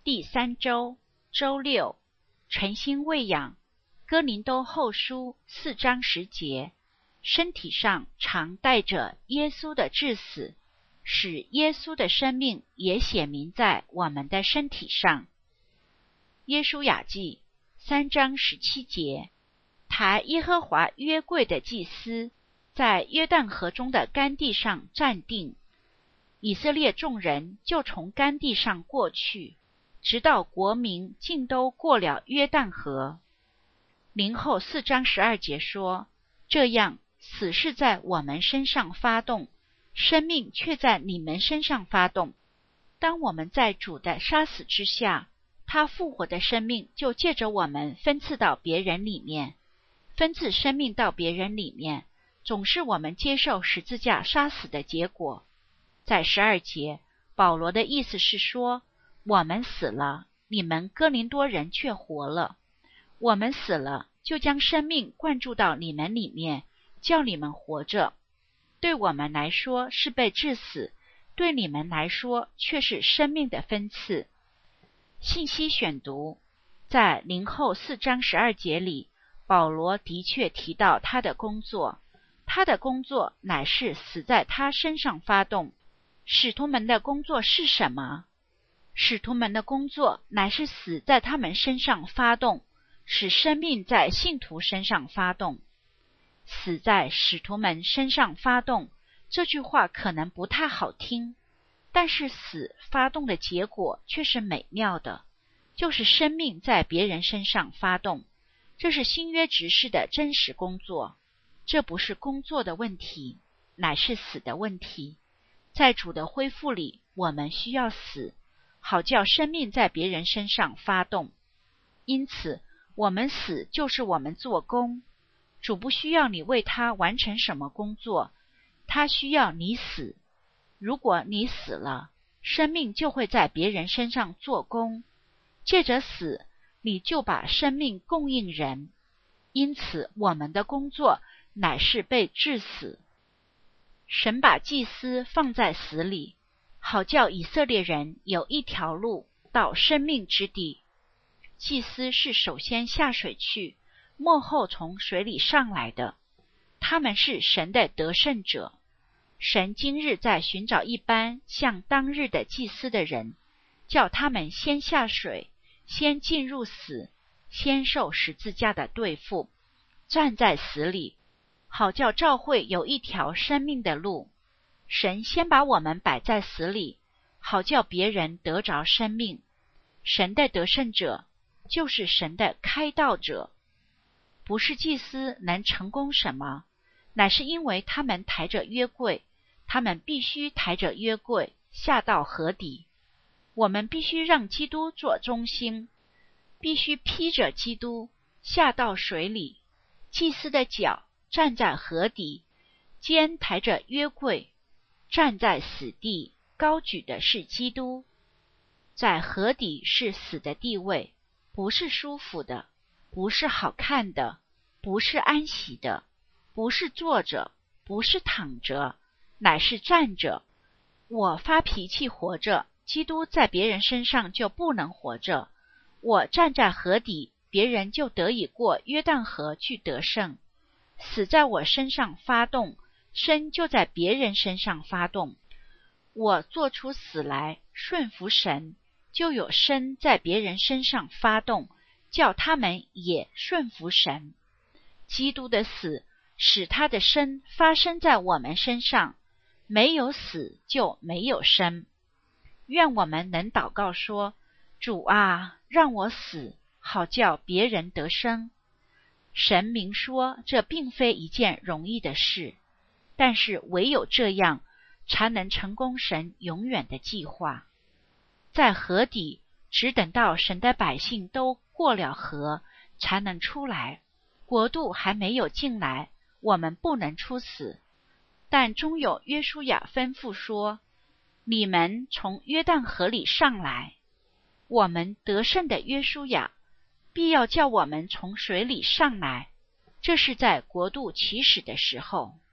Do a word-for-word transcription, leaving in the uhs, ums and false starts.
第三周周六，晨星喂养哥林多后书四章十节，身体上常带着耶稣的致死，使耶稣的生命也显明在我们的身体上。约书亚记三章十七节，抬耶和华约柜的祭司在约旦河中的干地上站定，以色列众人就从干地上过去，直到国民尽都过了约旦河。林后四章十二节说，这样死是在我们身上发动，生命却在你们身上发动。当我们在主的杀死之下，他复活的生命就借着我们分赐到别人里面，分赐生命到别人里面，总是我们接受十字架杀死的结果。在十二节，保罗的意思是说，我们死了，你们哥林多人却活了。我们死了，就将生命灌注到你们里面，叫你们活着。对我们来说是被致死，对你们来说却是生命的分赐。信息选读，在林后四章十二节里，保罗的确提到他的工作，他的工作乃是死在他身上发动。使徒们的工作是什么？使徒们的工作乃是死在他们身上发动，使生命在信徒身上发动。死在使徒们身上发动，这句话可能不太好听，但是死发动的结果却是美妙的，就是生命在别人身上发动。这是新约执事的真实工作，这不是工作的问题，乃是死的问题。在主的恢复里，我们需要死，好叫生命在别人身上发动。因此，我们死就是我们做工。主不需要你为他完成什么工作，他需要你死。如果你死了，生命就会在别人身上做工。借着死，你就把生命供应人。因此，我们的工作乃是被致死。神把祭司放在死里，好叫以色列人有一条路到生命之地。祭司是首先下水去，末后从水里上来的，他们是神的得胜者。神今日在寻找一般像当日的祭司的人，叫他们先下水，先进入死，先受十字架的对付，站在死里，好叫教会有一条生命的路。神先把我们摆在死里，好叫别人得着生命。神的得胜者就是神的开道者。不是祭司能成功什么，乃是因为他们抬着约柜，他们必须抬着约柜下到河底。我们必须让基督做中心，必须披着基督下到水里。祭司的脚站在河底，肩抬着约柜，站在死地，高举的是基督。在河底是死的地位，不是舒服的，不是好看的，不是安息的，不是坐着，不是躺着，乃是站着。我发脾气活着，基督在别人身上就不能活着。我站在河底，别人就得以过约旦河去得胜。死在我身上发动，生就在别人身上发动。我做出死来，顺服神，就有生在别人身上发动，叫他们也顺服神。基督的死使他的生发生在我们身上，没有死就没有生。愿我们能祷告说，主啊，让我死，好叫别人得生。神明说这并非一件容易的事，但是唯有这样才能成功神永远的计划。在河底，只等到神的百姓都过了河，才能出来。国度还没有进来，我们不能出死。但终有约书亚吩咐说，你们从约旦河里上来。我们得胜的约书亚必要叫我们从水里上来，这是在国度起始的时候。